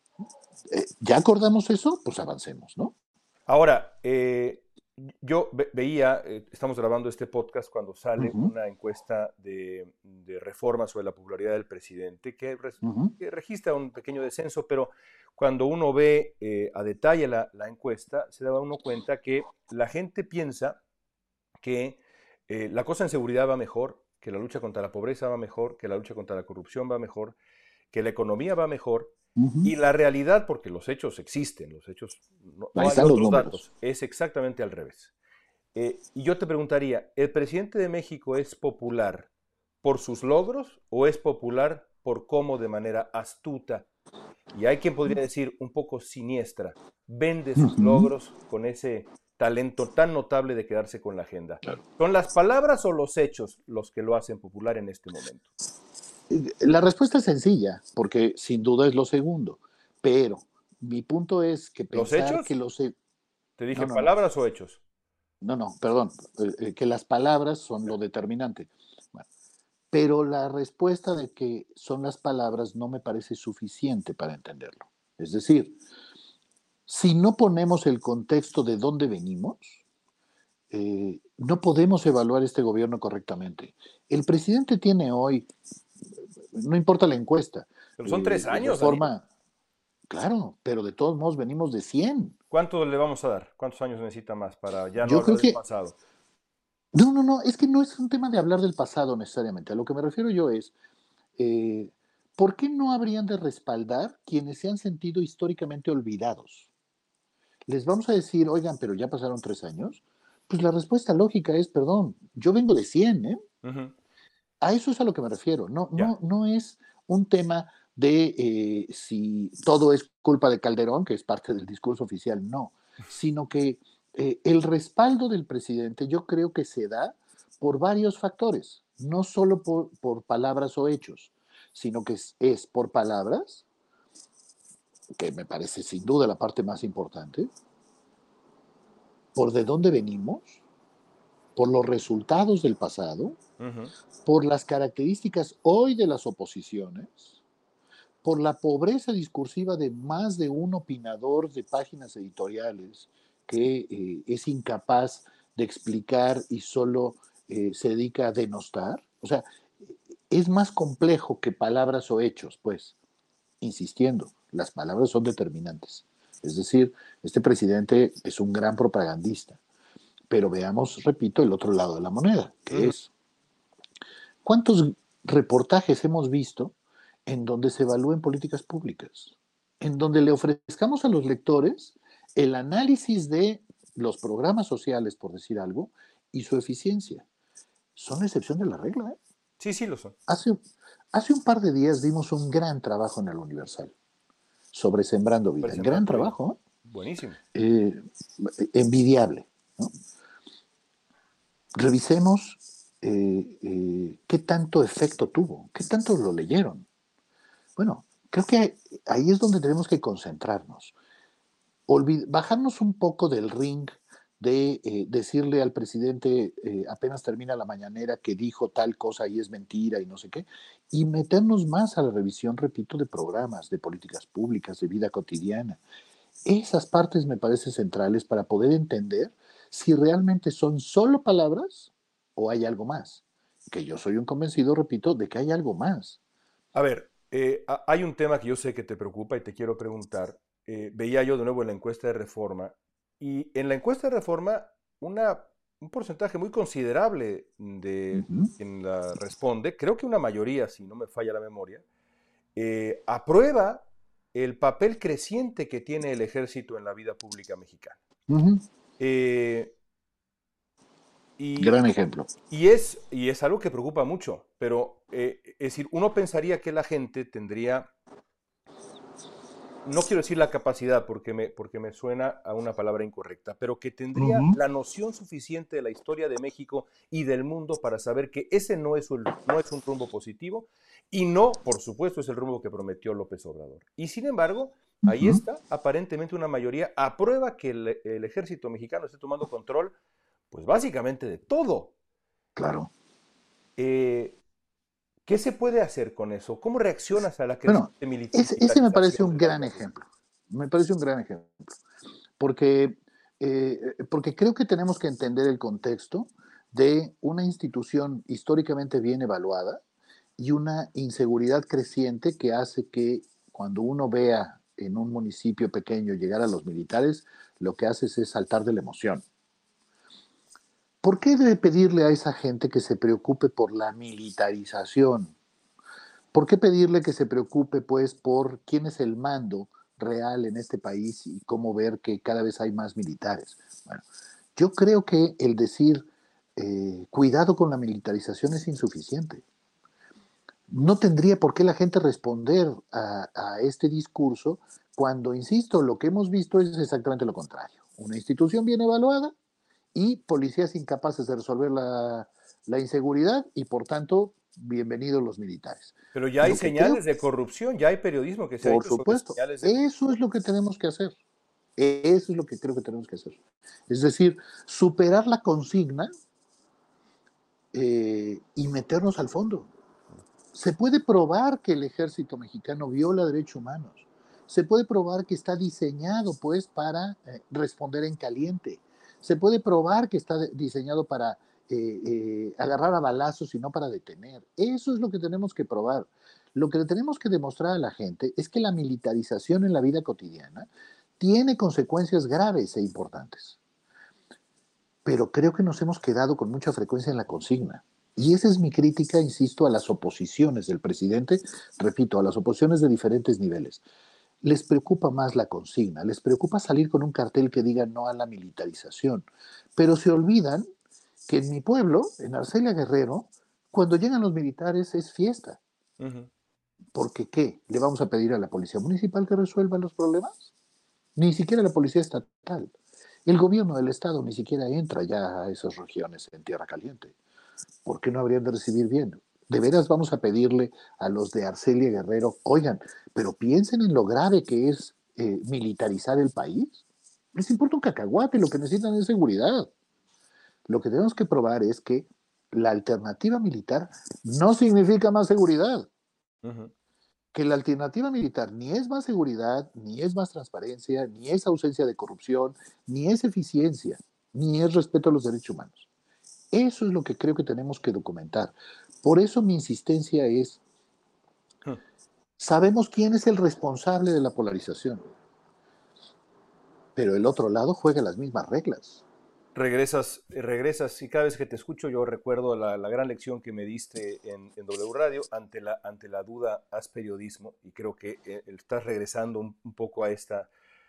¿ya acordamos eso? Pues avancemos, ¿no? Ahora, yo veía, estamos grabando este podcast cuando sale una encuesta de Reforma sobre la popularidad del presidente que registra un pequeño descenso, pero cuando uno ve a detalle la encuesta, se da uno cuenta que la gente piensa que la cosa en seguridad va mejor, que la lucha contra la pobreza va mejor, que la lucha contra la corrupción va mejor, que la economía va mejor. Y la realidad, porque los hechos existen, los hechos, no hay otros datos, es exactamente al revés. Y yo te preguntaría, ¿el presidente de México es popular por sus logros o es popular por cómo de manera astuta, y hay quien podría decir un poco siniestra, vende sus logros con ese talento tan notable de quedarse con la agenda? Claro. ¿Son las palabras o los hechos los que lo hacen popular en este momento? La respuesta es sencilla, porque sin duda es lo segundo, pero mi punto es que pensar ¿Los hechos? que los... ¿Te dije palabras o hechos? No, perdón, que las palabras son lo determinante. Bueno, pero la respuesta de que son las palabras no me parece suficiente para entenderlo. Es decir, si no ponemos el contexto de dónde venimos, no podemos evaluar este gobierno correctamente. El presidente tiene hoy... No importa la encuesta. Pero son 3 años. Claro, pero de todos modos venimos de 100. ¿Cuánto le vamos a dar? ¿Cuántos años necesita más para ya no hablar del pasado? No, es que no es un tema de hablar del pasado necesariamente. A lo que me refiero yo es, ¿por qué no habrían de respaldar quienes se han sentido históricamente olvidados? Les vamos a decir, oigan, pero ya pasaron 3 años. Pues la respuesta lógica es, perdón, yo vengo de 100, ¿eh? A eso es a lo que me refiero. No es un tema de si todo es culpa de Calderón, que es parte del discurso oficial, no, sino que el respaldo del presidente yo creo que se da por varios factores, no solo por palabras o hechos, sino que es por palabras, que me parece sin duda la parte más importante, por de dónde venimos, por los resultados del pasado, por las características hoy de las oposiciones, por la pobreza discursiva de más de un opinador de páginas editoriales que es incapaz de explicar y solo se dedica a denostar. O sea, es más complejo que palabras o hechos, pues, insistiendo, las palabras son determinantes. Es decir, este presidente es un gran propagandista. Pero veamos, repito, el otro lado de la moneda, que es ¿cuántos reportajes hemos visto en donde se evalúen políticas públicas? En donde le ofrezcamos a los lectores el análisis de los programas sociales, por decir algo, y su eficiencia. Son la excepción de la regla, ¿eh? Sí, lo son. Hace un par de días vimos un gran trabajo en el Universal sobre Sembrando Vida. Gran trabajo. Buenísimo. Envidiable, ¿no? Revisemos qué tanto efecto tuvo, qué tanto lo leyeron. Bueno, creo que ahí es donde tenemos que concentrarnos. Bajarnos un poco del ring de decirle al presidente apenas termina la mañanera que dijo tal cosa y es mentira y no sé qué, y meternos más a la revisión, repito, de programas, de políticas públicas, de vida cotidiana. Esas partes me parecen centrales para poder entender si realmente son solo palabras o hay algo más. Que yo soy un convencido, repito, de que hay algo más. A ver, hay un tema que yo sé que te preocupa y te quiero preguntar. Veía yo de nuevo en la encuesta de Reforma, y en la encuesta de Reforma un porcentaje muy considerable de quien la responde, creo que una mayoría, si no me falla la memoria, aprueba el papel creciente que tiene el ejército en la vida pública mexicana. Eh, Gran ejemplo. Y es algo que preocupa mucho, pero es decir, uno pensaría que la gente tendría, no quiero decir la capacidad porque me suena a una palabra incorrecta, pero que tendría la noción suficiente de la historia de México y del mundo para saber que ese no es un rumbo positivo y no, por supuesto, es el rumbo que prometió López Obrador. Y sin embargo, ahí está, aparentemente una mayoría aprueba que el ejército mexicano esté tomando control, pues básicamente de todo. Claro. ¿Qué se puede hacer con eso? ¿Cómo reaccionas a la creciente militarización? Ese me parece un gran ejemplo. Me parece un gran ejemplo. Porque creo que tenemos que entender el contexto de una institución históricamente bien evaluada y una inseguridad creciente que hace que cuando uno vea en un municipio pequeño llegar a los militares, lo que haces es saltar de la emoción. ¿Por qué debe pedirle a esa gente que se preocupe por la militarización? ¿Por qué pedirle que se preocupe, pues, por quién es el mando real en este país y cómo ver que cada vez hay más militares? Bueno, yo creo que el decir cuidado con la militarización es insuficiente. No tendría por qué la gente responder a este discurso cuando, insisto, lo que hemos visto es exactamente lo contrario. Una institución bien evaluada y policías incapaces de resolver la inseguridad y, por tanto, bienvenidos los militares. Pero ya hay señales de corrupción, ya hay periodismo que se ha hecho sobre señales de corrupción. Eso es lo que tenemos que hacer. Eso es lo que creo que tenemos que hacer. Es decir, superar la consigna y meternos al fondo. Se puede probar que el ejército mexicano viola derechos humanos. Se puede probar que está diseñado, pues, para responder en caliente. Se puede probar que está diseñado para agarrar a balazos y no para detener. Eso es lo que tenemos que probar. Lo que le tenemos que demostrar a la gente es que la militarización en la vida cotidiana tiene consecuencias graves e importantes. Pero creo que nos hemos quedado con mucha frecuencia en la consigna. Y esa es mi crítica, insisto, a las oposiciones del presidente, repito, a las oposiciones de diferentes niveles. Les preocupa más la consigna, les preocupa salir con un cartel que diga no a la militarización, pero se olvidan que en mi pueblo, en Arcelia Guerrero, cuando llegan los militares es fiesta. Porque ¿qué? ¿Le vamos a pedir a la policía municipal que resuelva los problemas? Ni siquiera la policía estatal. El gobierno del estado ni siquiera entra ya a esas regiones en tierra caliente. ¿Por qué no habrían de recibir bien? ¿De veras vamos a pedirle a los de Arcelia Guerrero, oigan, pero piensen en lo grave que es militarizar el país? Les importa un cacahuate, lo que necesitan es seguridad. Lo que tenemos que probar es que la alternativa militar no significa más seguridad. Que la alternativa militar ni es más seguridad, ni es más transparencia, ni es ausencia de corrupción, ni es eficiencia, ni es respeto a los derechos humanos. Eso es lo que creo que tenemos que documentar. Por eso mi insistencia es, sabemos quién es el responsable de la polarización, pero el otro lado juega las mismas reglas. Regresas y cada vez que te escucho yo recuerdo la gran lección que me diste en W Radio, ante la duda haz periodismo, y creo que estás regresando un poco a esta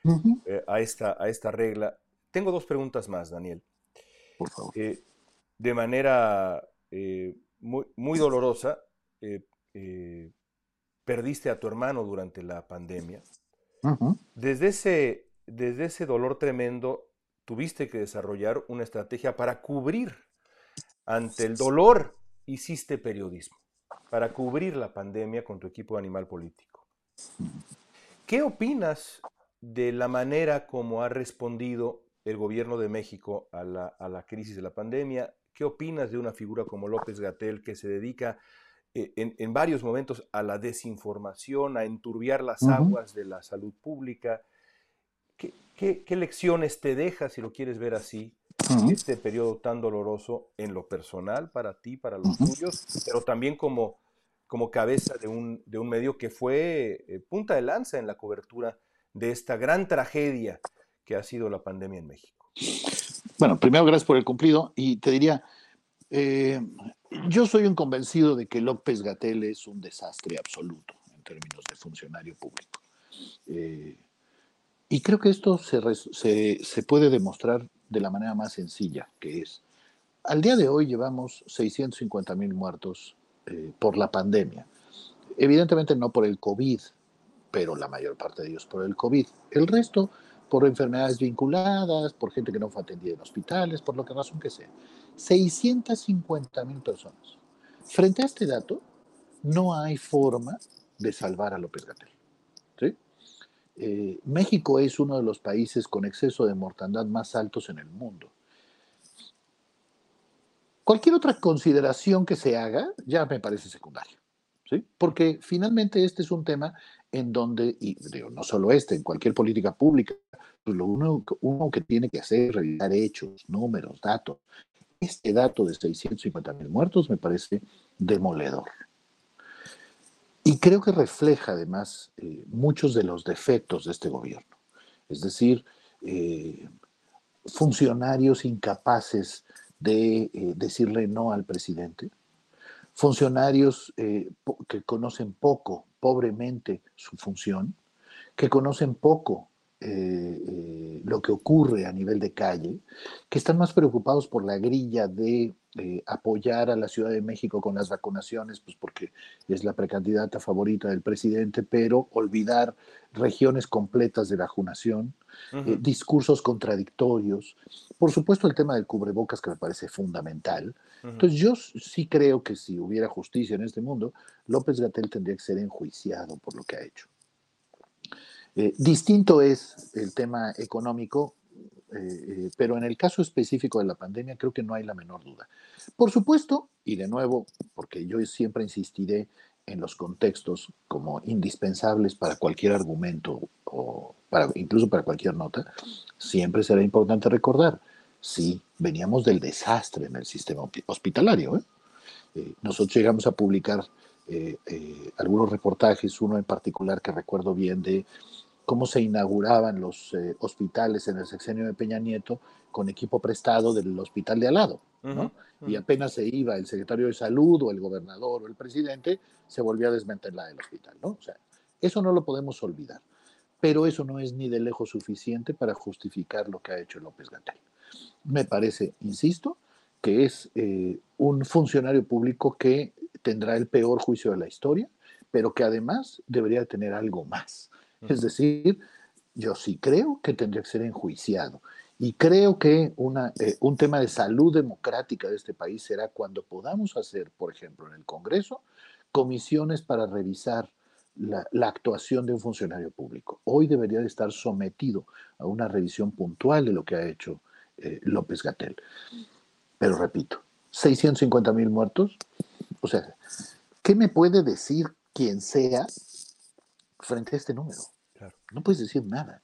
regla. Tengo dos preguntas más, Daniel. Por favor. De manera muy, muy dolorosa, perdiste a tu hermano durante la pandemia. Uh-huh. Desde ese dolor tremendo, tuviste que desarrollar una estrategia para cubrir ante el dolor. Hiciste periodismo para cubrir la pandemia con tu equipo de Animal Político. ¿Qué opinas de la manera como ha respondido el gobierno de México a la crisis de la pandemia? ¿Qué opinas de una figura como López-Gatell, que se dedica en varios momentos a la desinformación, a enturbiar las aguas de la salud pública? ¿Qué lecciones te deja, si lo quieres ver así, este periodo tan doloroso en lo personal para ti, para los tuyos, pero también como cabeza de un medio que fue punta de lanza en la cobertura de esta gran tragedia que ha sido la pandemia en México? Bueno, primero gracias por el cumplido, y te diría, yo soy un convencido de que López-Gatell es un desastre absoluto en términos de funcionario público. Y creo que esto se puede demostrar de la manera más sencilla, que es, al día de hoy llevamos 650,000 muertos por la pandemia. Evidentemente no por el COVID, pero la mayor parte de ellos por el COVID. El resto por enfermedades vinculadas, por gente que no fue atendida en hospitales, por lo que razón que sea. 650,000 personas. Frente a este dato, no hay forma de salvar a López-Gatell. ¿Sí? México es uno de los países con exceso de mortandad más altos en el mundo. Cualquier otra consideración que se haga ya me parece secundaria, ¿sí? Porque finalmente este es un tema en donde, y digo, no solo en cualquier política pública, pues lo uno que tiene que hacer es revisar hechos, números, datos. Este dato de 650,000 muertos me parece demoledor. Y creo que refleja además muchos de los defectos de este gobierno. Es decir, funcionarios incapaces de decirle no al presidente, funcionarios que conocen poco, pobremente, su función, que conocen poco lo que ocurre a nivel de calle, que están más preocupados por la grilla de apoyar a la Ciudad de México con las vacunaciones, pues porque es la precandidata favorita del presidente, pero olvidar regiones completas de vacunación, discursos contradictorios, por supuesto el tema del cubrebocas, que me parece fundamental. Entonces yo sí creo que si hubiera justicia en este mundo, López-Gatell tendría que ser enjuiciado por lo que ha hecho. Distinto es el tema económico, pero en el caso específico de la pandemia creo que no hay la menor duda. Por supuesto, y de nuevo, porque yo siempre insistiré en los contextos como indispensables para cualquier argumento o incluso para cualquier nota, siempre será importante recordar, sí, veníamos del desastre en el sistema hospitalario. Nosotros llegamos a publicar algunos reportajes, uno en particular que recuerdo bien, de cómo se inauguraban los hospitales en el sexenio de Peña Nieto con equipo prestado del hospital de al lado, ¿no? Y apenas se iba el secretario de Salud o el gobernador o el presidente, se volvía a desmantelar el hospital, ¿no? O sea, eso no lo podemos olvidar. Pero eso no es ni de lejos suficiente para justificar lo que ha hecho López-Gatell. Me parece, insisto, que es un funcionario público que tendrá el peor juicio de la historia, pero que además debería tener algo más. Es decir, yo sí creo que tendría que ser enjuiciado. Y creo que un tema de salud democrática de este país será cuando podamos hacer, por ejemplo, en el Congreso, comisiones para revisar la actuación de un funcionario público. Hoy debería de estar sometido a una revisión puntual de lo que ha hecho López-Gatell. Pero repito, 650,000 muertos. O sea, ¿qué me puede decir quien sea frente a este número? Claro. No puedes decir nada.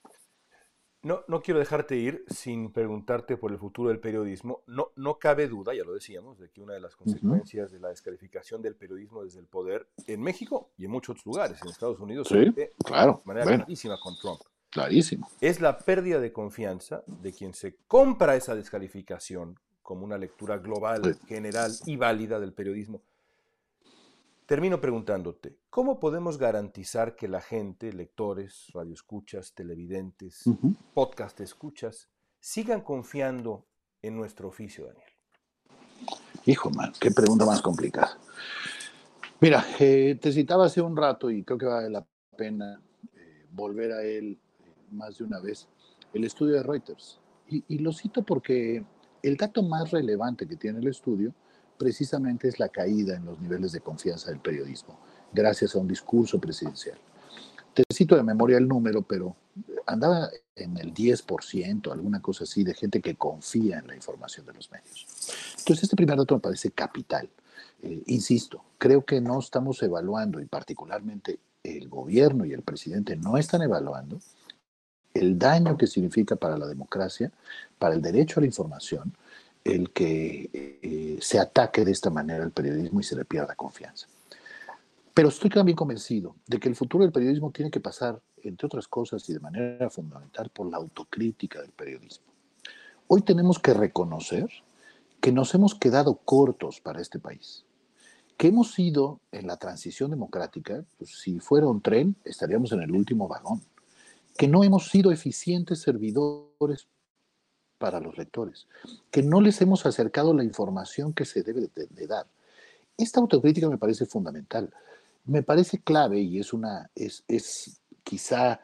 No quiero dejarte ir sin preguntarte por el futuro del periodismo. No cabe duda, ya lo decíamos, de que una de las consecuencias de la descalificación del periodismo desde el poder en México y en muchos otros lugares, en Estados Unidos, sí, claro, de manera clarísima con Trump, clarísimo, es la pérdida de confianza de quien se compra esa descalificación como una lectura global, general y válida del periodismo. Termino preguntándote, ¿cómo podemos garantizar que la gente, lectores, radioescuchas, televidentes, podcast escuchas, sigan confiando en nuestro oficio, Daniel? Hijo, man, qué pregunta más complicada. Mira, te citaba hace un rato y creo que vale la pena volver a él más de una vez, el estudio de Reuters. Y lo cito porque el dato más relevante que tiene el estudio precisamente es la caída en los niveles de confianza del periodismo, gracias a un discurso presidencial. Te cito de memoria el número, pero andaba en el 10%, alguna cosa así, de gente que confía en la información de los medios. Entonces, este primer dato me parece capital. Insisto, creo que no estamos evaluando, y particularmente el gobierno y el presidente no están evaluando el daño que significa para la democracia, para el derecho a la información, el que se ataque de esta manera el periodismo y se le pierda confianza. Pero estoy también convencido de que el futuro del periodismo tiene que pasar, entre otras cosas y de manera fundamental, por la autocrítica del periodismo. Hoy tenemos que reconocer que nos hemos quedado cortos para este país, que hemos sido en la transición democrática, pues, si fuera un tren, estaríamos en el último vagón, que no hemos sido eficientes servidores para los lectores, que no les hemos acercado la información que se debe de dar. Esta autocrítica me parece fundamental, me parece clave y es quizá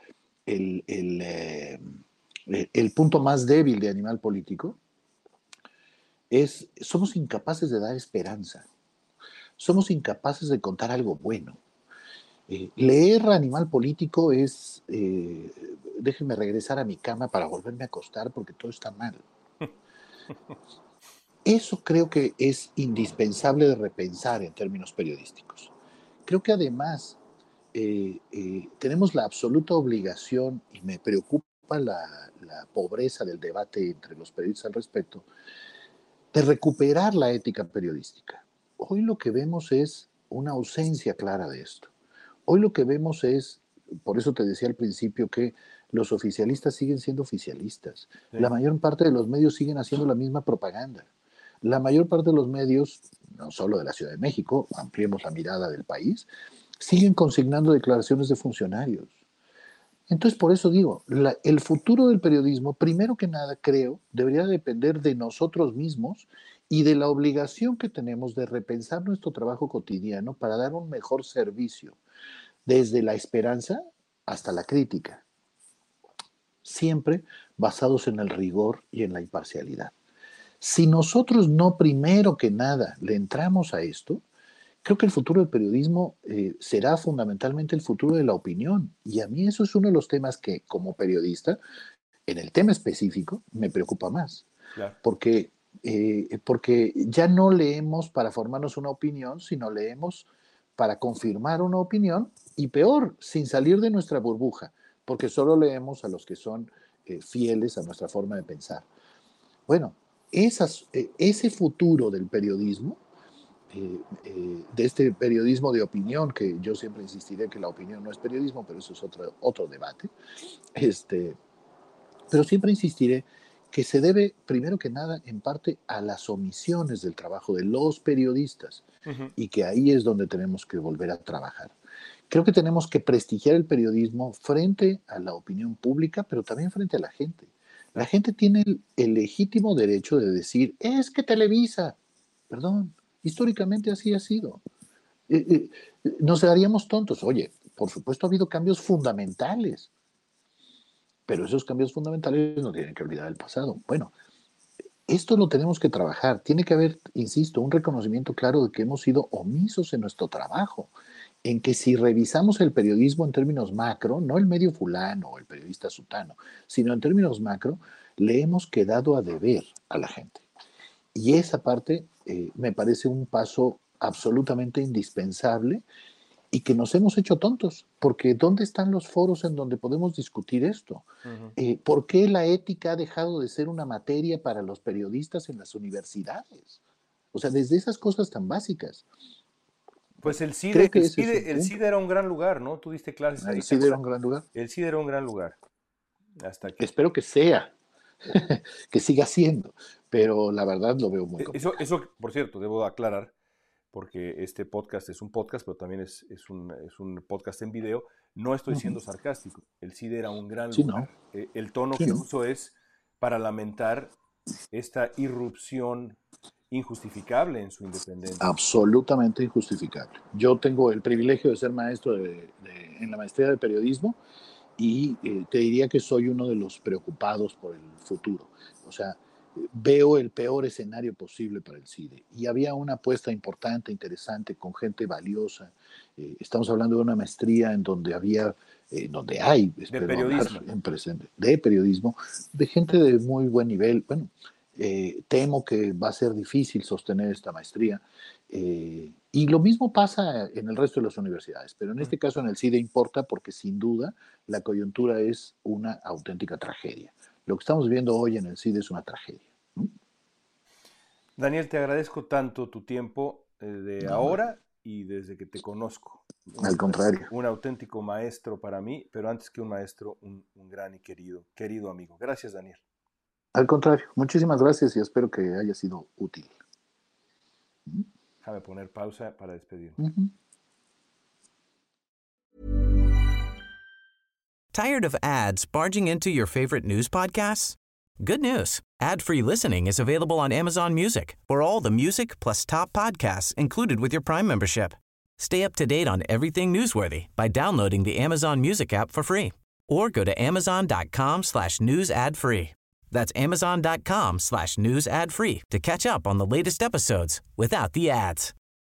el punto más débil de Animal Político, somos incapaces de dar esperanza, somos incapaces de contar algo bueno. Leer Animal Político es, déjenme regresar a mi cama para volverme a acostar porque todo está mal. Eso creo que es indispensable de repensar en términos periodísticos. Creo que además tenemos la absoluta obligación, y me preocupa la pobreza del debate entre los periodistas al respecto, de recuperar la ética periodística. Hoy lo que vemos es una ausencia clara de esto. Hoy lo que vemos es, por eso te decía al principio que los oficialistas siguen siendo oficialistas. Sí. La mayor parte de los medios siguen haciendo la misma propaganda. La mayor parte de los medios, no solo de la Ciudad de México, ampliemos la mirada del país, siguen consignando declaraciones de funcionarios. Entonces, por eso digo, el futuro del periodismo, primero que nada, creo, debería depender de nosotros mismos y de la obligación que tenemos de repensar nuestro trabajo cotidiano para dar un mejor servicio, desde la esperanza hasta la crítica, siempre basados en el rigor y en la imparcialidad. Si nosotros no primero que nada le entramos a esto, creo que el futuro del periodismo será fundamentalmente el futuro de la opinión. Y a mí eso es uno de los temas que, como periodista, en el tema específico, me preocupa más. Claro. Porque ya no leemos para formarnos una opinión, sino leemos para confirmar una opinión y peor, sin salir de nuestra burbuja, porque solo leemos a los que son fieles a nuestra forma de pensar. Bueno, ese futuro del periodismo, de este periodismo de opinión, que yo siempre insistiré que la opinión no es periodismo, pero eso es otro debate, pero siempre insistiré que se debe, primero que nada, en parte a las omisiones del trabajo de los periodistas, y que ahí es donde tenemos que volver a trabajar. Creo que tenemos que prestigiar el periodismo frente a la opinión pública, pero también frente a la gente. La gente tiene el legítimo derecho de decir, es que Televisa, perdón, históricamente así ha sido. Nos haríamos tontos. Oye, por supuesto ha habido cambios fundamentales, pero esos cambios fundamentales no tienen que olvidar el pasado. Bueno, esto lo tenemos que trabajar. Tiene que haber, insisto, un reconocimiento claro de que hemos sido omisos en nuestro trabajo, en que si revisamos el periodismo en términos macro, no el medio fulano o el periodista sutano, sino en términos macro, le hemos quedado a deber a la gente. Y esa parte me parece un paso absolutamente indispensable y que nos hemos hecho tontos, porque ¿dónde están los foros en donde podemos discutir esto? ¿Por qué la ética ha dejado de ser una materia para los periodistas en las universidades? O sea, desde esas cosas tan básicas. Pues el CIDE era un gran lugar, ¿no? Tú diste clases ahí. El CIDE era un gran lugar. El CIDE era un gran lugar. Hasta que... Espero que sea, que siga siendo, pero la verdad lo veo muy complicado. Eso, por cierto, debo aclarar, porque este podcast es un podcast, pero también es un podcast en video. No estoy siendo sarcástico. El CIDE era un gran lugar. No. El tono que uso es para lamentar esta irrupción injustificable en su independencia. Absolutamente injustificable. Yo tengo el privilegio de ser maestro en la maestría de periodismo y te diría que soy uno de los preocupados por el futuro. O sea, veo el peor escenario posible para el CIDE. Y había una apuesta importante, interesante, con gente valiosa. Estamos hablando de una maestría en donde hay, espero hablar en presente, de periodismo, de gente de muy buen nivel. Bueno, temo que va a ser difícil sostener esta maestría. Y lo mismo pasa en el resto de las universidades, pero en este caso en el CIDE importa porque sin duda la coyuntura es una auténtica tragedia. Lo que estamos viendo hoy en el CIDE es una tragedia. Daniel, te agradezco tanto tu tiempo ahora y desde que te conozco. Al contrario. Un auténtico maestro para mí, pero antes que un maestro, un gran y querido amigo. Gracias, Daniel. Al contrario, muchísimas gracias y espero que haya sido útil. Déjame poner pausa para despedirme. Tired of ads barging into your favorite news podcasts? Good news. Ad-free listening is available on Amazon Music for all the music plus top podcasts included with your Prime membership. Stay up to date on everything newsworthy by downloading the Amazon Music app for free or go to amazon.com/news ad free. That's amazon.com/news ad free to catch up on the latest episodes without the ads.